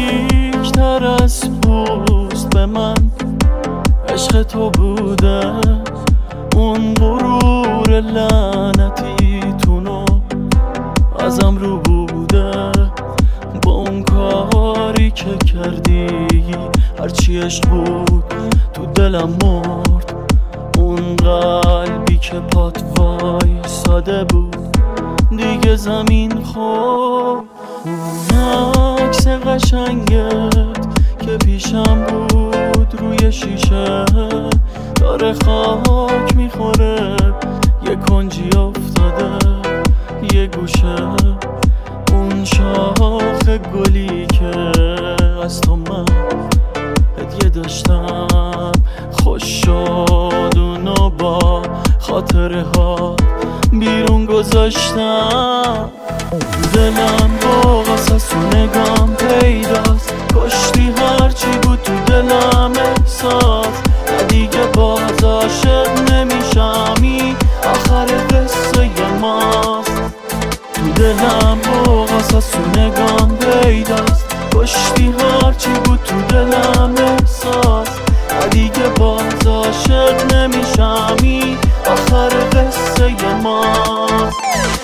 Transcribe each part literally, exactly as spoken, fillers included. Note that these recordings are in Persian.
نزدیکتر از پوست به من عشق تو بوده، اون غرور لعنتی تونو ازم رو بوده. با اون کاری که کردی هرچی عشق بود تو دلم مرد. اون قلبی که پات وای ساده بود دیگه زمین خورد. اون عکس قشنگت که پیشم بود روی شیشه داره خاک میخوره، یه کنجی افتاده یه گوشه. اون شاخ گلی که از تو من هدیه داشتم خوش شد، اونو با خاطره ها بیرون گذاشتم. دلم با قصص و نگام پیداست، کشتی هرچی بود تو دلم احساس. دیگه باز عاشق نمیشمی، آخر قصه ماست. تو دلم با قصص و نگام پیداست، کشتی هرچی بود تو دلم احساس. دیگه باز عاشق نمیشمی، آخر قصه ماست.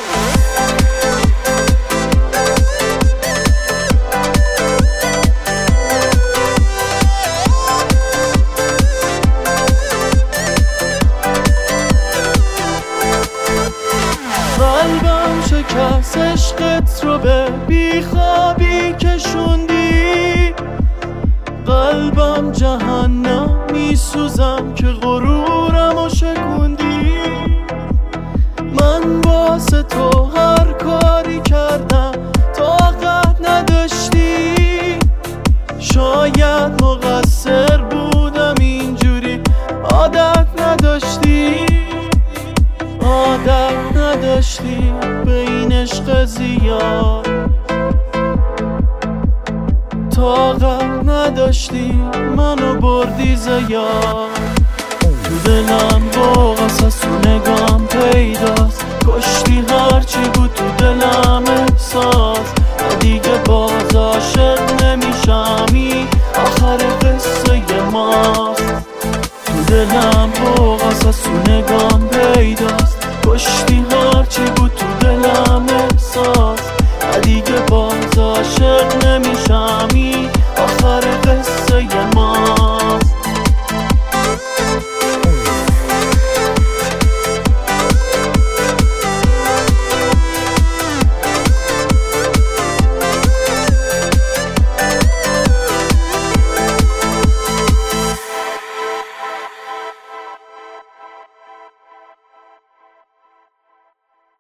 قلبم شکست عشقت رو به بیخوابی کشوندی. قلبم جهنم میسوزم که غرورم و شکوندی. من واسه تو هر کاری کردم طاقت نداشتی. شاید مقصر بودم اینجوری عادت نداشتی. عادت نداشتی به این عشق زیاد، طاقت نداشتی منو بردی زیاد. تو دلم با قصص و نگام پیداست، کشتی هرچی بود تو دلم احساس. دیگه باز عاشق نمیشمی، آخر قصه ماست. تو دلم